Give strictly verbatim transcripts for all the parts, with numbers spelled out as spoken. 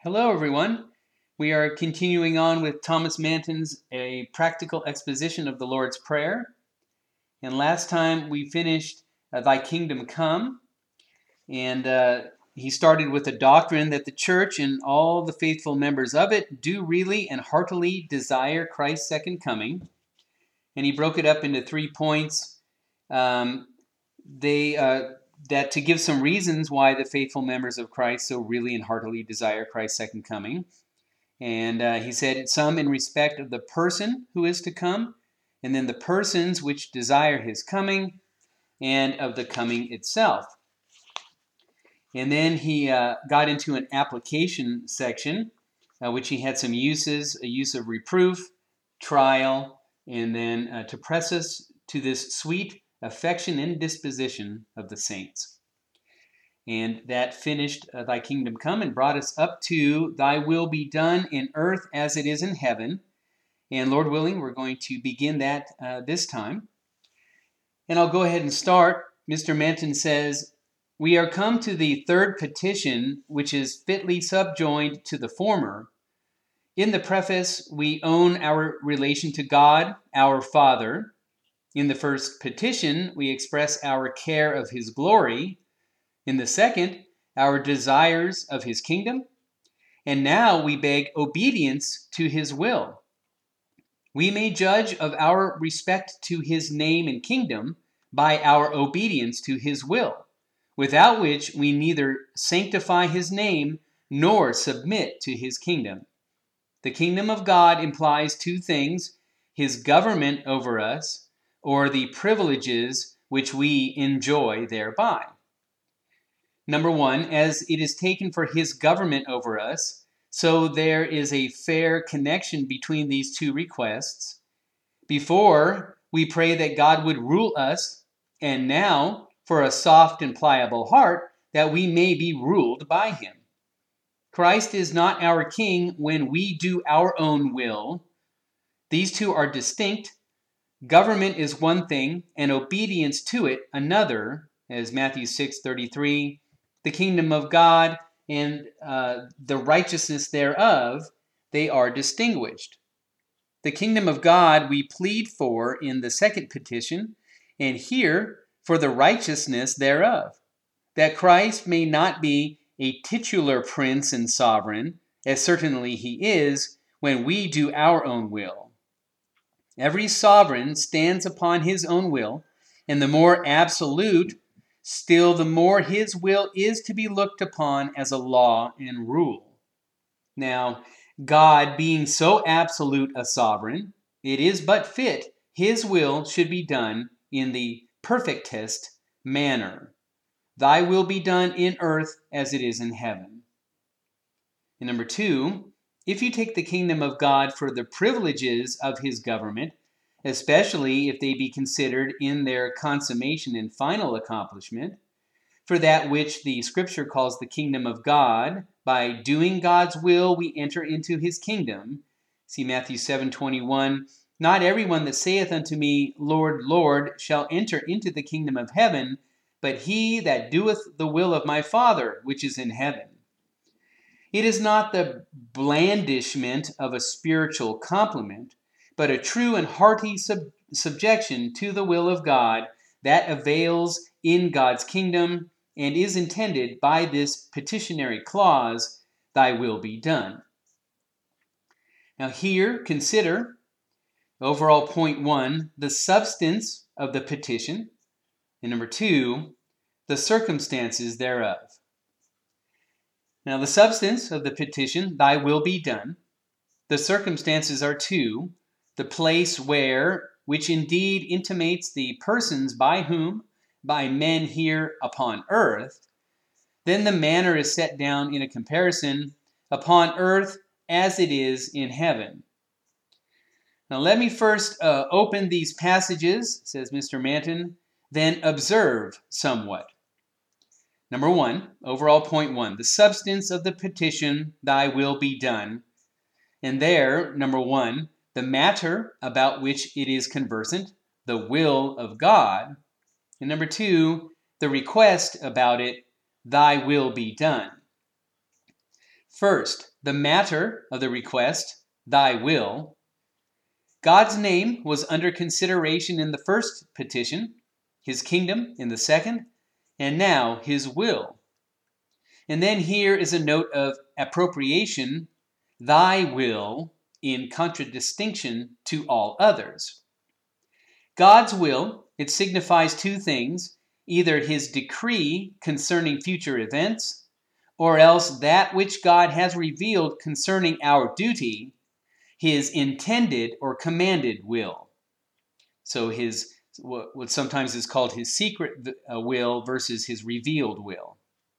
Hello, everyone. We are continuing on with Thomas Manton's A Practical Exposition of the Lord's Prayer. And last time we finished uh, Thy Kingdom Come. And uh, he started with the doctrine that the church and all the faithful members of it do really and heartily desire Christ's second coming. And he broke it up into three points. Um, they... Uh, that to give some reasons why the faithful members of Christ so really and heartily desire Christ's second coming. And uh, he said some in respect of the person who is to come, and then the persons which desire his coming, and of the coming itself. And then he uh, got into an application section, uh, which he had some uses, a use of reproof, trial, and then uh, to press us to this sweet affection and disposition of the saints. And that finished uh, Thy Kingdom Come and brought us up to Thy will be done in earth as it is in heaven. And Lord willing, we're going to begin that uh, this time. And I'll go ahead and start. Mister Manton says, "We are come to the third petition, which is fitly subjoined to the former. In the preface, we own our relation to God, our Father. In the first petition, we express our care of his glory. In the second, our desires of his kingdom. And now we beg obedience to his will. We may judge of our respect to his name and kingdom by our obedience to his will, without which we neither sanctify his name nor submit to his kingdom. The kingdom of God implies two things: his government over us, or the privileges which we enjoy thereby. Number one, as it is taken for his government over us, so there is a fair connection between these two requests. Before, we pray that God would rule us, and now, for a soft and pliable heart, that we may be ruled by him. Christ is not our king when we do our own will. These two are distinct. Government is one thing, and obedience to it another, as Matthew six thirty-three, the kingdom of God and uh, the righteousness thereof, they are distinguished. The kingdom of God we plead for in the second petition, and here for the righteousness thereof, that Christ may not be a titular prince and sovereign, as certainly he is when we do our own will. Every sovereign stands upon his own will, and the more absolute, still the more his will is to be looked upon as a law and rule. Now, God being so absolute a sovereign, it is but fit his will should be done in the perfectest manner. Thy will be done in earth as it is in heaven. And number two, if you take the kingdom of God for the privileges of his government, especially if they be considered in their consummation and final accomplishment, for that which the scripture calls the kingdom of God, by doing God's will we enter into his kingdom. See Matthew seven twenty-one, not everyone that saith unto me, Lord, Lord, shall enter into the kingdom of heaven, but he that doeth the will of my Father which is in heaven. It is not the blandishment of a spiritual compliment, but a true and hearty sub- subjection to the will of God that avails in God's kingdom and is intended by this petitionary clause, thy will be done. Now here, consider, overall point one, the substance of the petition, and number two, the circumstances thereof. Now the substance of the petition, thy will be done. The circumstances are two: the place where, which indeed intimates the persons by whom, by men here upon earth. Then the manner is set down in a comparison, upon earth as it is in heaven. Now let me first uh, open these passages, says Mister Manton, then observe somewhat. Number one, overall point one, the substance of the petition, thy will be done. And there, number one, the matter about which it is conversant, the will of God. And number two, the request about it, thy will be done. First, the matter of the request, thy will. God's name was under consideration in the first petition, his kingdom in the second, and now his will. And then here is a note of appropriation, thy will, in contradistinction to all others. God's will, it signifies two things, either his decree concerning future events, or else that which God has revealed concerning our duty, his intended or commanded will. So his, what sometimes is called his secret will versus his revealed will.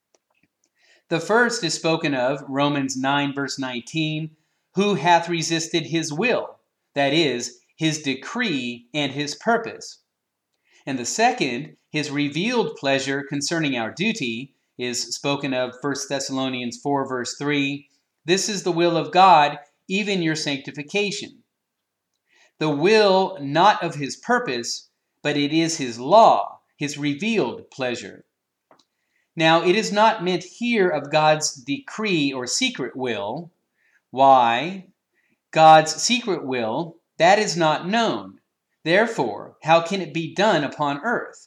The first is spoken of, Romans nine verse nineteen, who hath resisted his will, that is, his decree and his purpose. And the second, his revealed pleasure concerning our duty, is spoken of, First Thessalonians four verse three, this is the will of God, even your sanctification. The will not of his purpose, but it is his law, his revealed pleasure. Now, it is not meant here of God's decree or secret will. Why? God's secret will, that is not known. Therefore, how can it be done upon earth?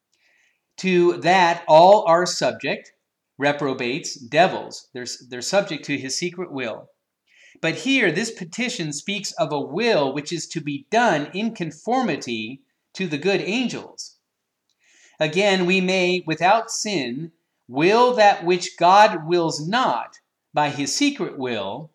To that all are subject, reprobates, devils. They're, they're subject to his secret will. But here, this petition speaks of a will which is to be done in conformity to the good angels. Again, we may, without sin, will that which God wills not by his secret will,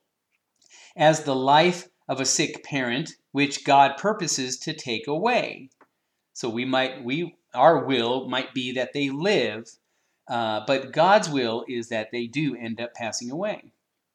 as the life of a sick parent, which God purposes to take away. So we might, we, our will might be that they live, uh, but God's will is that they do end up passing away.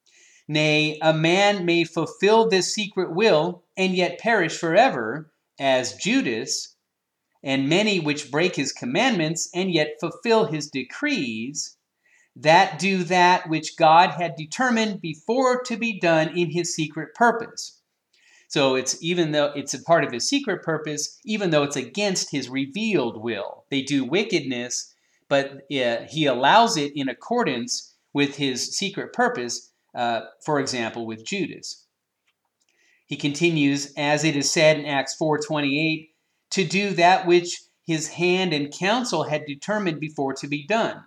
Nay, a man may fulfill this secret will and yet perish forever, as Judas, and many which break his commandments and yet fulfill his decrees, that do that which God had determined before to be done in his secret purpose. So it's even though it's a part of his secret purpose, even though it's against his revealed will. They do wickedness, but uh, he allows it in accordance with his secret purpose, uh, for example, with Judas. He continues, as it is said in Acts four twenty-eight, to do that which his hand and counsel had determined before to be done.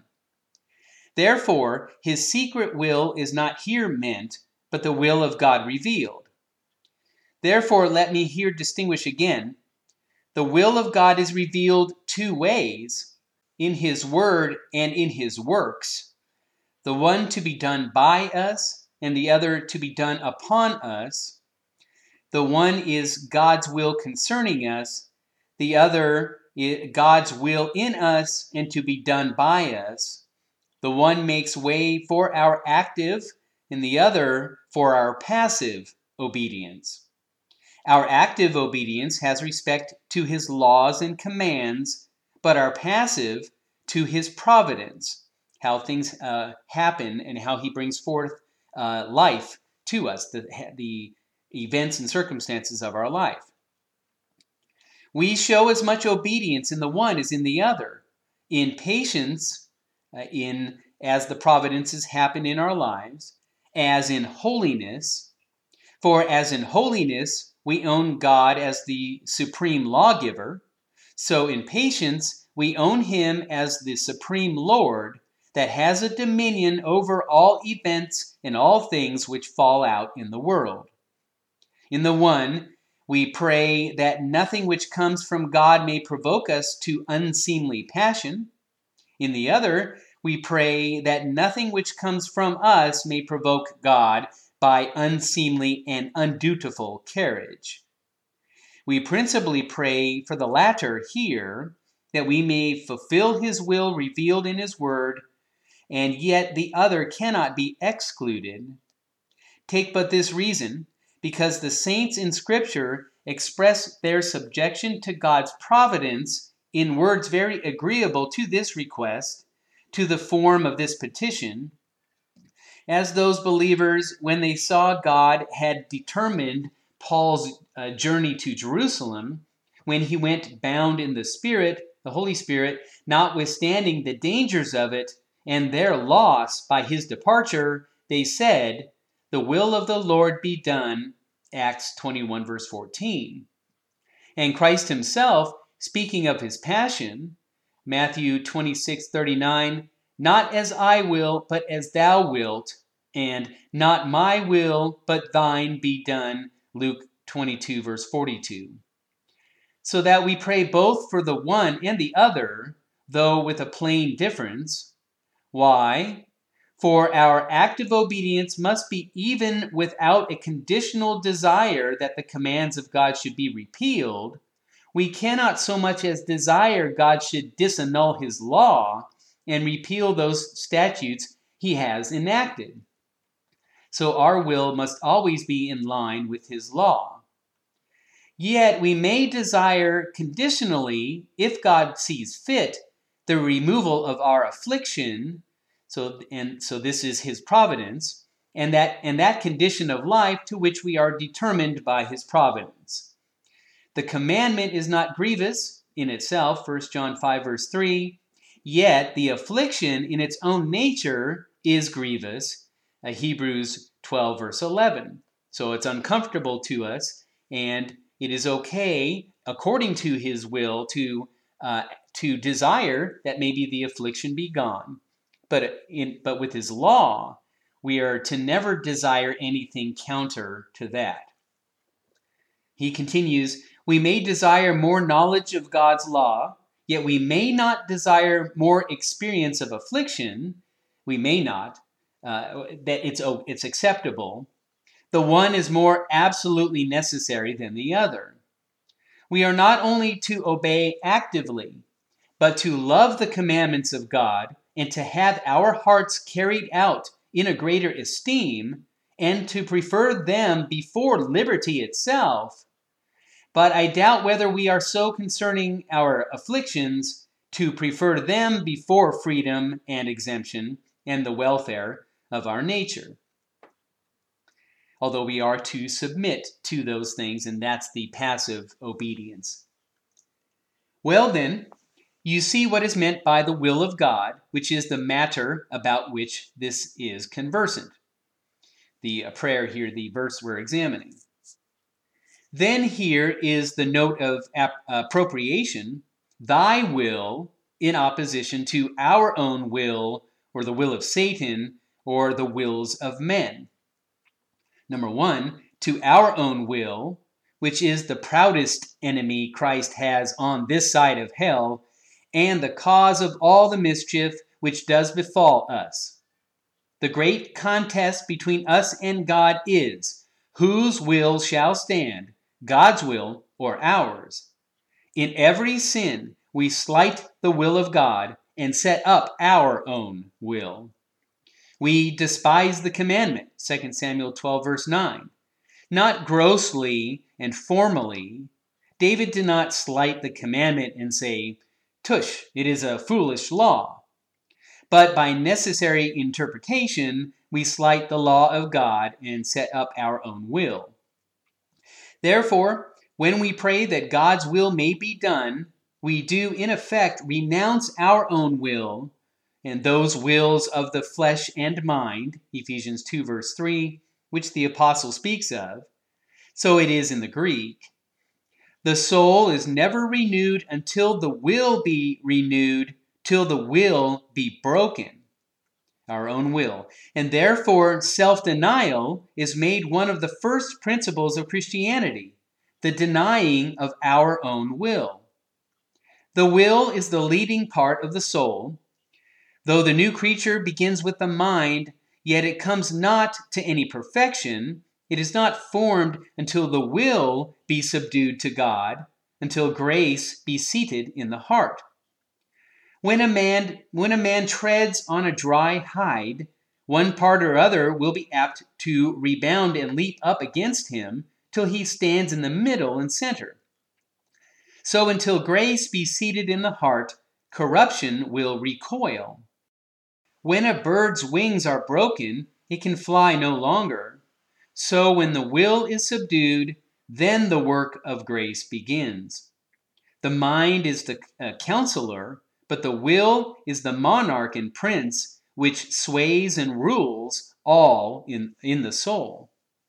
Therefore, his secret will is not here meant, but the will of God revealed. Therefore, let me here distinguish again. The will of God is revealed two ways, in his word and in his works. The one to be done by us, and the other to be done upon us. The one is God's will concerning us, the other is God's will in us and to be done by us. The one makes way for our active, and the other for our passive obedience. Our active obedience has respect to his laws and commands, but our passive to his providence, how things uh, happen and how he brings forth uh, life to us, the, the events and circumstances of our life. We show as much obedience in the one as in the other, in patience, uh, in as the providences happen in our lives, as in holiness. For as in holiness we own God as the supreme lawgiver, so in patience we own him as the supreme Lord that has a dominion over all events and all things which fall out in the world. In the one, we pray that nothing which comes from God may provoke us to unseemly passion. In the other, we pray that nothing which comes from us may provoke God by unseemly and undutiful carriage. We principally pray for the latter here, that we may fulfill his will revealed in his word, and yet the other cannot be excluded. Take but this reason, because the saints in Scripture express their subjection to God's providence in words very agreeable to this request, to the form of this petition, as those believers, when they saw God had determined Paul's uh, journey to Jerusalem, when he went bound in the Spirit, the Holy Spirit, notwithstanding the dangers of it and their loss by his departure, they said, "The will of the Lord be done," Acts twenty-one, verse fourteen. And Christ himself, speaking of his passion, Matthew twenty-six, thirty-nine, "Not as I will, but as thou wilt," and "Not my will, but thine be done," Luke twenty-two, verse forty-two. So that we pray both for the one and the other, though with a plain difference. Why? For our active obedience must be even without a conditional desire that the commands of God should be repealed. We cannot so much as desire God should disannul his law and repeal those statutes he has enacted. So our will must always be in line with his law. Yet we may desire conditionally, if God sees fit, the removal of our affliction. So, and so this is his providence, and that, and that condition of life to which we are determined by his providence. The commandment is not grievous in itself, First John five, verse three, yet the affliction in its own nature is grievous, uh, Hebrews twelve, verse eleven. So it's uncomfortable to us, and it is okay, according to his will, to, uh, to desire that maybe the affliction be gone. But, in, but with his law, we are to never desire anything counter to that. He continues, "We may desire more knowledge of God's law, yet we may not desire more experience of affliction." We may not, uh, that it's, oh, it's acceptable. The one is more absolutely necessary than the other. We are not only to obey actively, but to love the commandments of God and to have our hearts carried out in a greater esteem, and to prefer them before liberty itself. But I doubt whether we are so concerning our afflictions to prefer them before freedom and exemption and the welfare of our nature. Although we are to submit to those things, and that's the passive obedience. Well then, you see what is meant by the will of God, which is the matter about which this is conversant. The uh, prayer here, the verse we're examining. Then here is the note of ap- appropriation, thy will in opposition to our own will, or the will of Satan, or the wills of men. Number one, to our own will, which is the proudest enemy Christ has on this side of hell, and the cause of all the mischief which does befall us. The great contest between us and God is, whose will shall stand, God's will or ours? In every sin, we slight the will of God and set up our own will. We despise the commandment, Second Samuel twelve, verse nine. Not grossly and formally. David did not slight the commandment and say, "Tush, it is a foolish law." But by necessary interpretation, we slight the law of God and set up our own will. Therefore, when we pray that God's will may be done, we do in effect renounce our own will and those wills of the flesh and mind, Ephesians two, verse three, which the apostle speaks of. So it is in the Greek. The soul is never renewed until the will be renewed, till the will be broken, our own will. And therefore, self-denial is made one of the first principles of Christianity, the denying of our own will. The will is the leading part of the soul. Though the new creature begins with the mind, yet it comes not to any perfection. It is not formed until the will be subdued to God, until grace be seated in the heart. When a man, when a man treads on a dry hide, one part or other will be apt to rebound and leap up against him till he stands in the middle and center. So until grace be seated in the heart, corruption will recoil. When a bird's wings are broken, it can fly no longer. So when the will is subdued, then the work of grace begins. The mind is the uh, counselor, but the will is the monarch and prince which sways and rules all in, in the soul.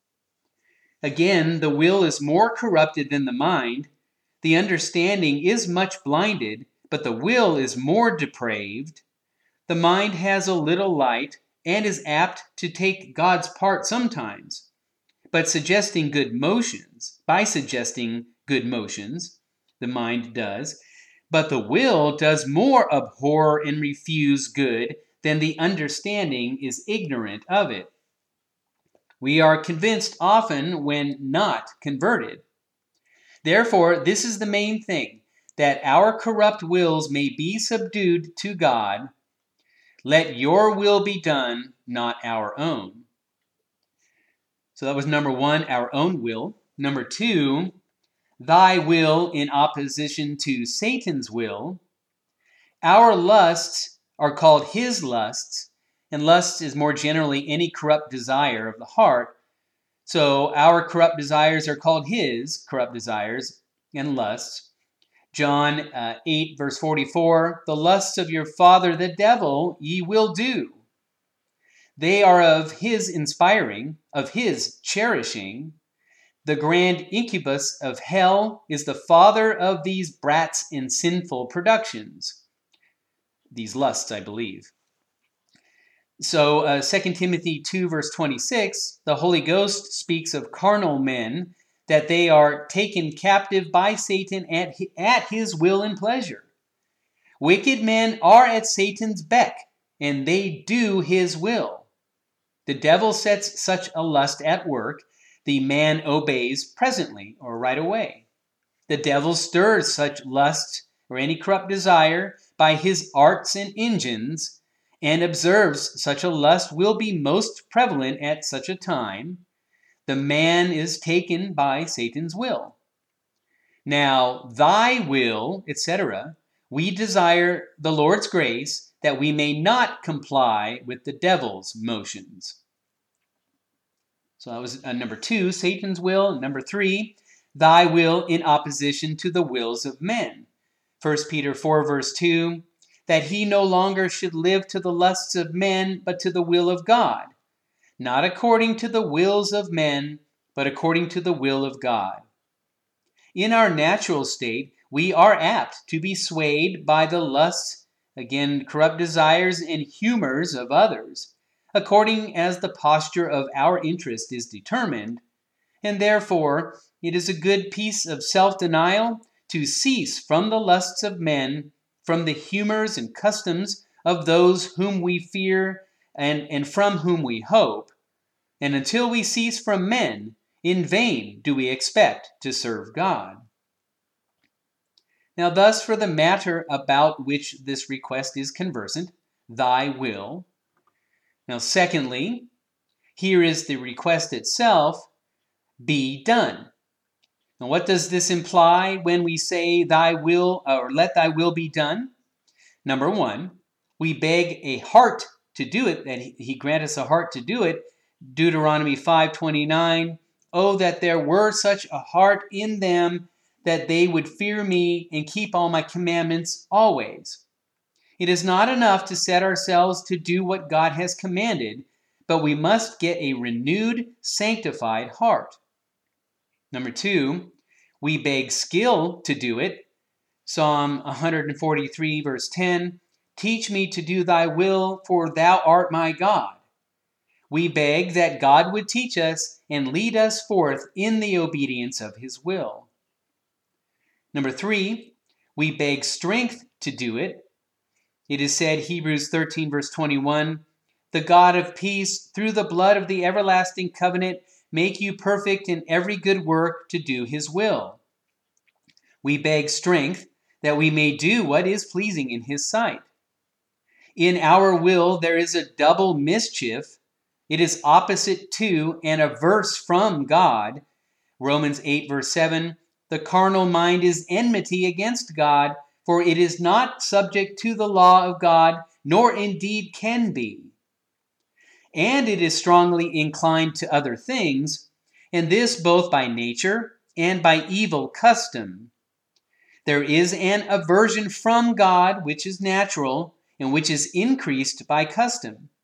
Again, the will is more corrupted than the mind. The understanding is much blinded, but the will is more depraved. The mind has a little light and is apt to take God's part sometimes, but suggesting good motions, by suggesting good motions, the mind does, but the will does more abhor and refuse good than the understanding is ignorant of it. We are convinced often when not converted. Therefore, this is the main thing, that our corrupt wills may be subdued to God. Let your will be done, not our own. So that was number one, our own will. Number two, thy will in opposition to Satan's will. Our lusts are called his lusts, and lust is more generally any corrupt desire of the heart. So our corrupt desires are called his corrupt desires and lusts. John uh, eight, verse forty-four, the lusts of your father the devil ye will do. They are of his inspiring, of his cherishing. The grand incubus of hell is the father of these brats and sinful productions. These lusts, I believe. So uh, Second Timothy two, verse twenty-six, the Holy Ghost speaks of carnal men, that they are taken captive by Satan at, at his will and pleasure. Wicked men are at Satan's beck, and they do his will. The devil sets such a lust at work, the man obeys presently or right away. The devil stirs such lust or any corrupt desire by his arts and engines, and observes such a lust will be most prevalent at such a time. The man is taken by Satan's will. Now, thy will, et cetera, we desire the Lord's grace that we may not comply with the devil's motions. So that was uh, number two, Satan's will. Number three, thy will in opposition to the wills of men. First Peter four, verse two, that he no longer should live to the lusts of men, but to the will of God, not according to the wills of men, but according to the will of God. In our natural state, we are apt to be swayed by the lusts, again, corrupt desires and humors of others, according as the posture of our interest is determined, and therefore it is a good piece of self-denial to cease from the lusts of men, from the humors and customs of those whom we fear and, and from whom we hope, and until we cease from men, in vain do we expect to serve God. Now thus for the matter about which this request is conversant, thy will. Now secondly, here is the request itself, be done. Now what does this imply when we say thy will, or let thy will be done? Number one, we beg a heart to do it, that he grant us a heart to do it. Deuteronomy five twenty-nine, oh, that there were such a heart in them, that they would fear me and keep all my commandments always. It is not enough to set ourselves to do what God has commanded, but we must get a renewed, sanctified heart. Number two, we beg skill to do it. Psalm one forty-three, verse ten, teach me to do thy will, for thou art my God. We beg that God would teach us and lead us forth in the obedience of his will. Number three, we beg strength to do it. It is said, Hebrews thirteen, verse twenty-one, the God of peace, through the blood of the everlasting covenant, make you perfect in every good work to do his will. We beg strength that we may do what is pleasing in his sight. In our will there is a double mischief. It is opposite to and averse from God. Romans eight, verse seven, the carnal mind is enmity against God, for it is not subject to the law of God, nor indeed can be. And it is strongly inclined to other things, and this both by nature and by evil custom. There is an aversion from God, which is natural, and which is increased by custom.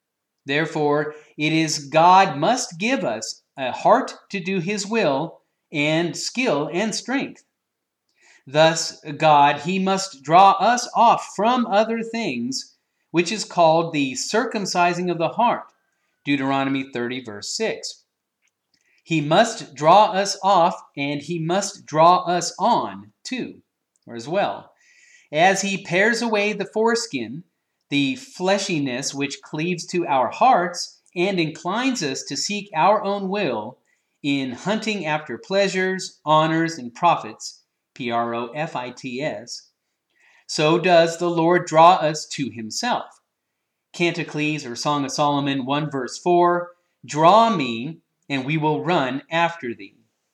Therefore, it is God must give us a heart to do his will and skill and strength. Thus, God, he must draw us off from other things, which is called the circumcising of the heart, Deuteronomy thirty, verse six. He must draw us off, and he must draw us on, too, or as well. As he pares away the foreskin, the fleshiness which cleaves to our hearts and inclines us to seek our own will in hunting after pleasures, honors, and profits, P R O F I T S, so does the Lord draw us to himself. Canticles, or Song of Solomon one, verse four, draw me, and we will run after thee.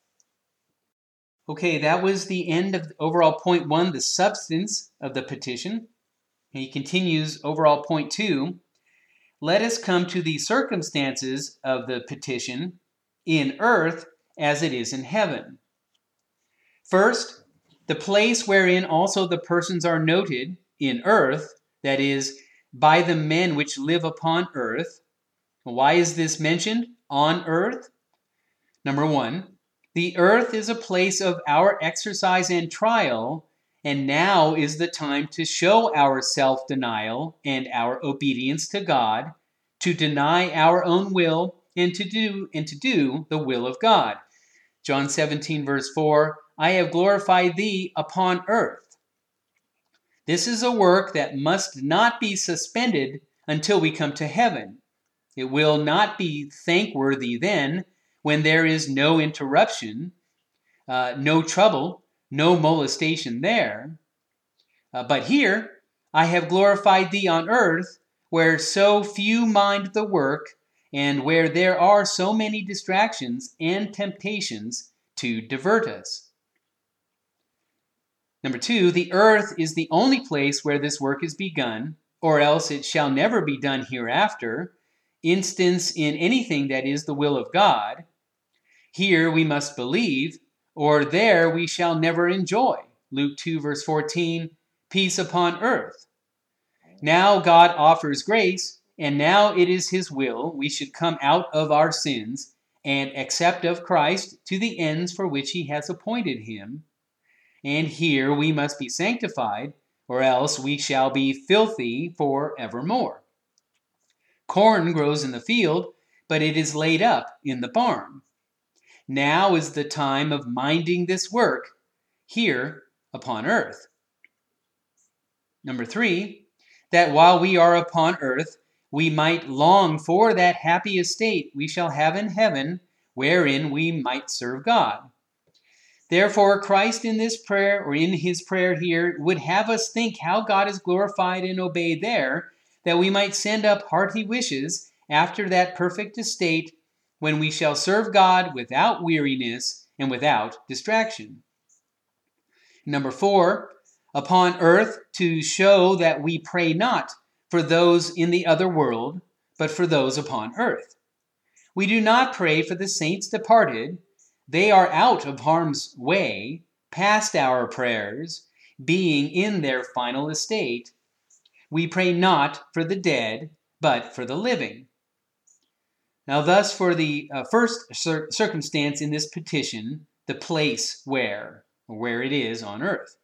Okay, that was the end of overall point one, the substance of the petition. And he continues overall point two. Let us come to the circumstances of the petition in earth as it is in heaven. First, the place wherein also the persons are noted in earth, that is, by the men which live upon earth. Why is this mentioned on earth? Number one, the earth is a place of our exercise and trial, and now is the time to show our self-denial and our obedience to God, to deny our own will and to do and to do the will of God. John seventeen, verse four, I have glorified thee upon earth. This is a work that must not be suspended until we come to heaven. It will not be thankworthy then, when there is no interruption, uh, no trouble, no molestation there. Uh, but here, I have glorified thee on earth, where so few mind the work, and where there are so many distractions and temptations to divert us. Number two, the earth is the only place where this work is begun, or else it shall never be done hereafter, instance in anything that is the will of God. Here we must believe, or there we shall never enjoy. Luke two, verse fourteen, peace upon earth. Now God offers grace, and now it is his will we should come out of our sins and accept of Christ to the ends for which he has appointed him. And here we must be sanctified, or else we shall be filthy for evermore. Corn grows in the field, but it is laid up in the barn. Now is the time of minding this work here upon earth. Number three, that while we are upon earth, we might long for that happy estate we shall have in heaven, wherein we might serve God. Therefore, Christ in this prayer, or in his prayer here, would have us think how God is glorified and obeyed there, that we might send up hearty wishes after that perfect estate when we shall serve God without weariness and without distraction. Number four, upon earth, to show that we pray not for those in the other world, but for those upon earth. We do not pray for the saints departed. They are out of harm's way, past our prayers, being in their final estate. We pray not for the dead, but for the living. Now thus for the uh, first cir- circumstance in this petition, the place where, or where it is on earth.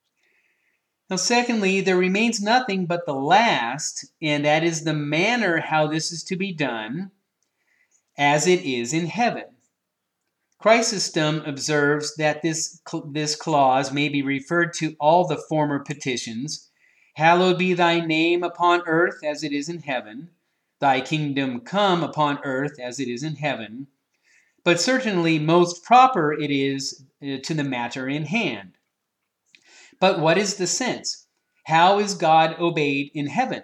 Now secondly, there remains nothing but the last, and that is the manner how this is to be done, as it is in heaven. Chrysostom observes that this, this clause may be referred to all the former petitions. Hallowed be thy name upon earth as it is in heaven. Thy kingdom come upon earth as it is in heaven. But certainly most proper it is to the matter in hand. But what is the sense? How is God obeyed in heaven?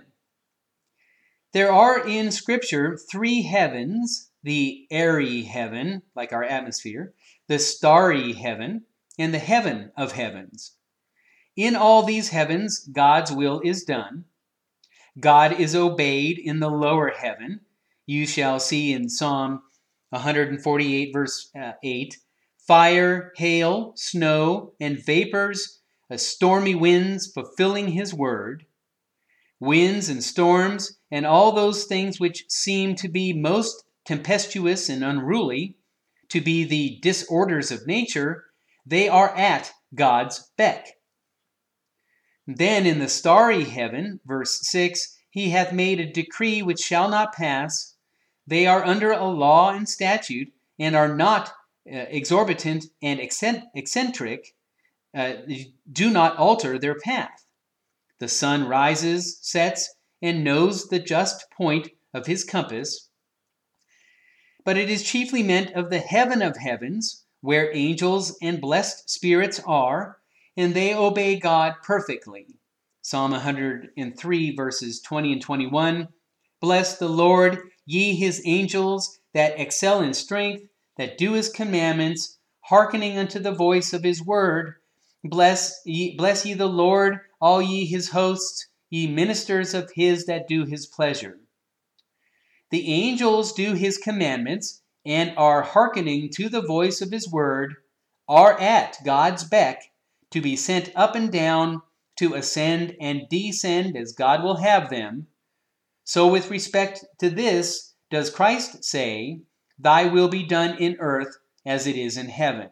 There are in Scripture three heavens, the airy heaven, like our atmosphere, the starry heaven, and the heaven of heavens. In all these heavens, God's will is done. God is obeyed in the lower heaven. You shall see in Psalm one forty-eight, verse eight, fire, hail, snow, and vapors, stormy winds fulfilling his word. winds and storms, and all those things which seem to be most tempestuous and unruly, to be the disorders of nature, they are at God's beck. Then in the starry heaven, verse six, he hath made a decree which shall not pass. They are under a law and statute, and are not uh, exorbitant and eccentric, uh, do not alter their path. The sun rises, sets, and knows the just point of his compass. But it is chiefly meant of the heaven of heavens, where angels and blessed spirits are, and they obey God perfectly. Psalm one hundred three, verses twenty and twenty-one. Bless the Lord, ye his angels, that excel in strength, that do his commandments, hearkening unto the voice of his word. Bless ye, bless ye the Lord, all ye his hosts, ye ministers of his that do his pleasure. The angels do his commandments, and are hearkening to the voice of his word, are at God's beck, to be sent up and down, to ascend and descend as God will have them. So with respect to this, does Christ say, thy will be done in earth as it is in heaven.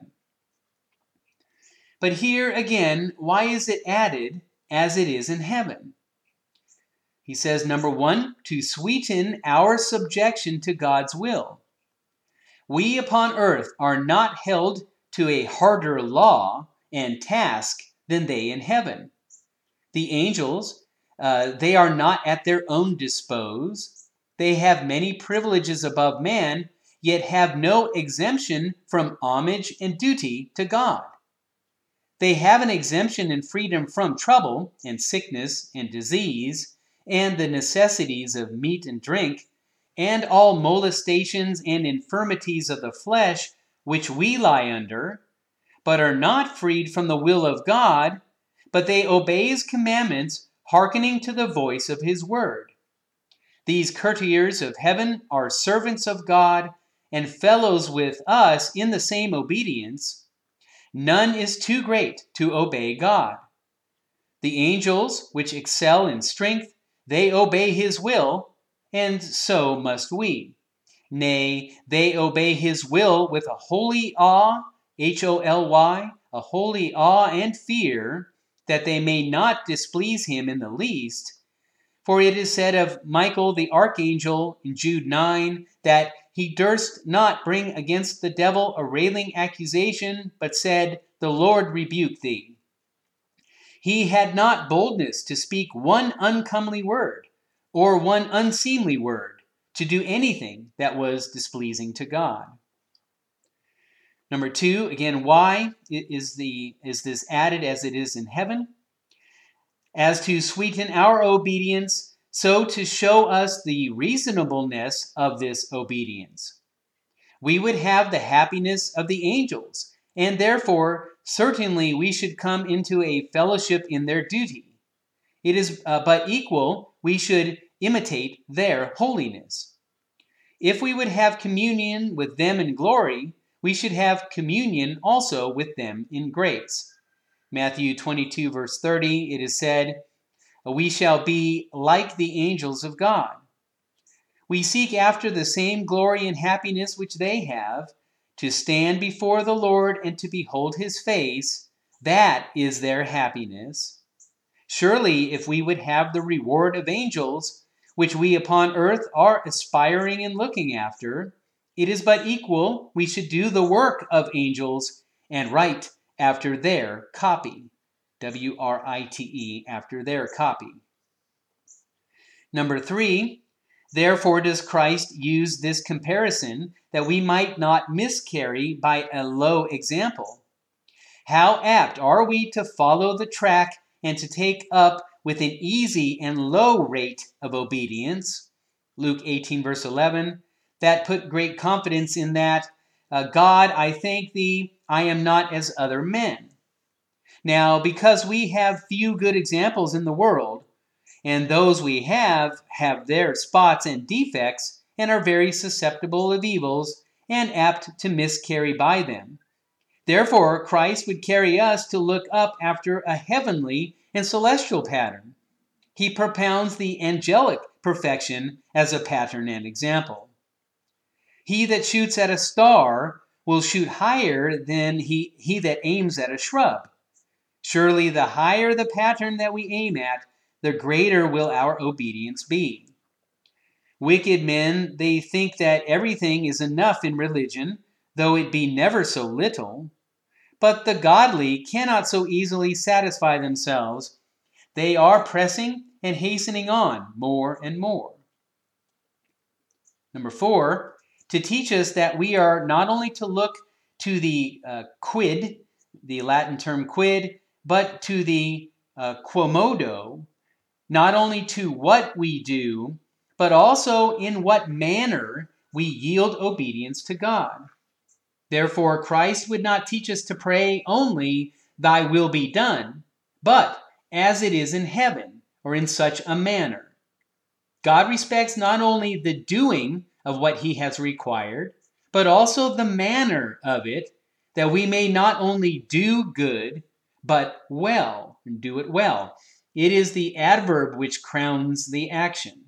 But here again, why is it added as it is in heaven? He says, number one, to sweeten our subjection to God's will. We upon earth are not held to a harder law and task than they in heaven. The angels, uh, they are not at their own dispose. They have many privileges above man, yet have no exemption from homage and duty to God. They have an exemption and freedom from trouble and sickness and disease, and the necessities of meat and drink, and all molestations and infirmities of the flesh which we lie under, but are not freed from the will of God, but they obey his commandments, hearkening to the voice of his word. These courtiers of heaven are servants of God and fellows with us in the same obedience. None is too great to obey God. The angels, which excel in strength, they obey his will, and so must we. Nay, they obey his will with a holy awe, H O L Y, a holy awe and fear, that they may not displease him in the least. For it is said of Michael the archangel in Jude nine, that he durst not bring against the devil a railing accusation, but said, the Lord rebuke thee. He had not boldness to speak one uncomely word, or one unseemly word, to do anything that was displeasing to God. Number two, again, why is, the, is this added as it is in heaven? As to sweeten our obedience, so to show us the reasonableness of this obedience. We would have the happiness of the angels, and therefore certainly we should come into a fellowship in their duty. It is uh, but equal we should imitate their holiness. If we would have communion with them in glory, we should have communion also with them in grace. Matthew twenty-two, verse thirty, it is said, we shall be like the angels of God. We seek after the same glory and happiness which they have, to stand before the Lord and to behold his face. That is their happiness. Surely, if we would have the reward of angels, which we upon earth are aspiring and looking after, it is but equal we should do the work of angels and write after their copy. W R I T E, after their copy. Number three, therefore does Christ use this comparison, that we might not miscarry by a low example. How apt are we to follow the track and to take up with an easy and low rate of obedience. Luke eighteen, verse eleven, that put great confidence in that, uh, God, I thank thee, I am not as other men. Now, because we have few good examples in the world, and those we have have their spots and defects, and are very susceptible of evils, and apt to miscarry by them. Therefore, Christ would carry us to look up after a heavenly and celestial pattern. he propounds the angelic perfection as a pattern and example. He that shoots at a star will shoot higher than he, he that aims at a shrub. Surely the higher the pattern that we aim at, the greater will our obedience be. Wicked men, they think that everything is enough in religion, though it be never so little. But the godly cannot so easily satisfy themselves. They are pressing and hastening on more and more. Number four, to teach us that we are not only to look to the uh, quid, the Latin term quid, but to the uh, quomodo, not only to what we do, but also in what manner we yield obedience to God. Therefore, Christ would not teach us to pray only, "Thy will be done," but "as it is in heaven," or in such a manner. God respects not only the doing of what he has required, but also the manner of it, that we may not only do good, but well, and do it well. It is the adverb which crowns the action.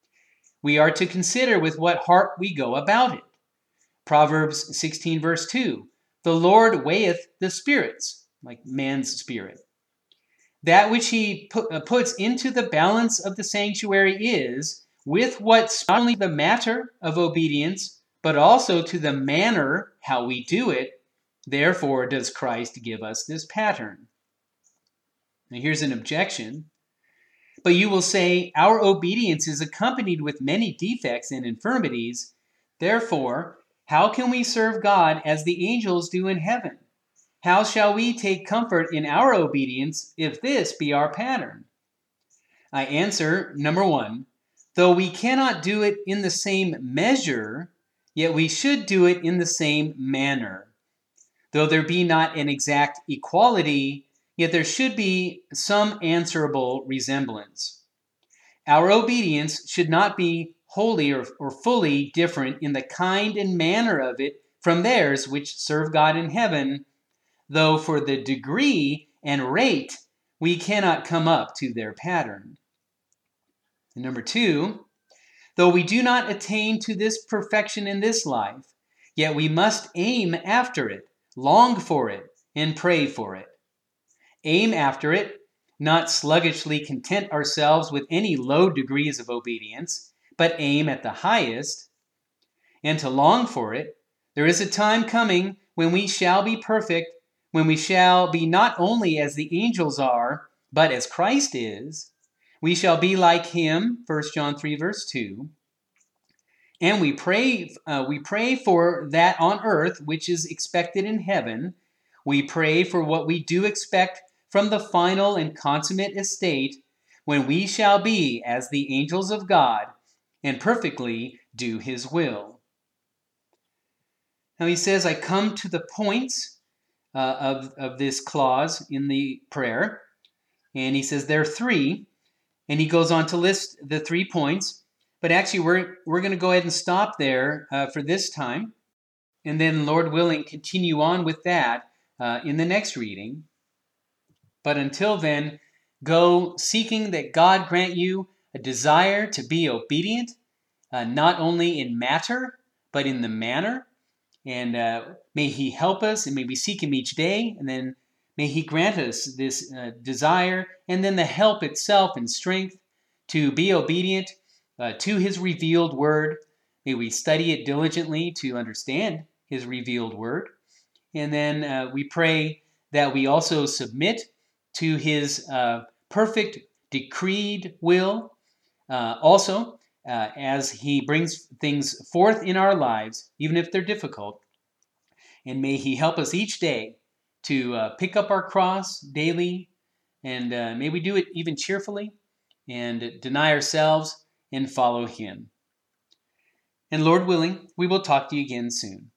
We are to consider with what heart we go about it. Proverbs sixteen verse two, "The Lord weigheth the spirits," like man's spirit. That which he put, uh, puts into the balance of the sanctuary is, with what's not only the matter of obedience, but also to the manner how we do it. Therefore does Christ give us this pattern. Now here's an objection. But you will say, our obedience is accompanied with many defects and infirmities. Therefore, how can we serve God as the angels do in heaven? How shall we take comfort in our obedience if this be our pattern? I answer, number one, though we cannot do it in the same measure, yet we should do it in the same manner. Though there be not an exact equality, yet there should be some answerable resemblance. Our obedience should not be wholly or, or fully different in the kind and manner of it from theirs which serve God in heaven, though for the degree and rate we cannot come up to their pattern. And number two, though we do not attain to this perfection in this life, yet we must aim after it, long for it, and pray for it. Aim after it, not sluggishly content ourselves with any low degrees of obedience, but aim at the highest. And to long for it, there is a time coming when we shall be perfect, when we shall be not only as the angels are, but as Christ is. We shall be like him, First John three verse two. And we pray, uh, we pray for that on earth which is expected in heaven. We pray for what we do expect from the final and consummate estate, when we shall be as the angels of God and perfectly do his will. Now he says, I come to the points uh, of, of this clause in the prayer. And he says there are three. And he goes on to list the three points. But actually, we're, we're going to go ahead and stop there uh, for this time. And then, Lord willing, continue on with that uh, in the next reading. But until then, go seeking that God grant you a desire to be obedient, uh, not only in matter, but in the manner. And uh, may he help us, and may we seek him each day, and then may he grant us this uh, desire, and then the help itself and strength to be obedient uh, to his revealed word. May we study it diligently to understand his revealed word. And then uh, we pray that we also submit to his uh, perfect decreed will, uh, also uh, as he brings things forth in our lives, even if they're difficult. And may he help us each day to uh, pick up our cross daily, and uh, may we do it even cheerfully, and deny ourselves and follow him. And Lord willing, we will talk to you again soon.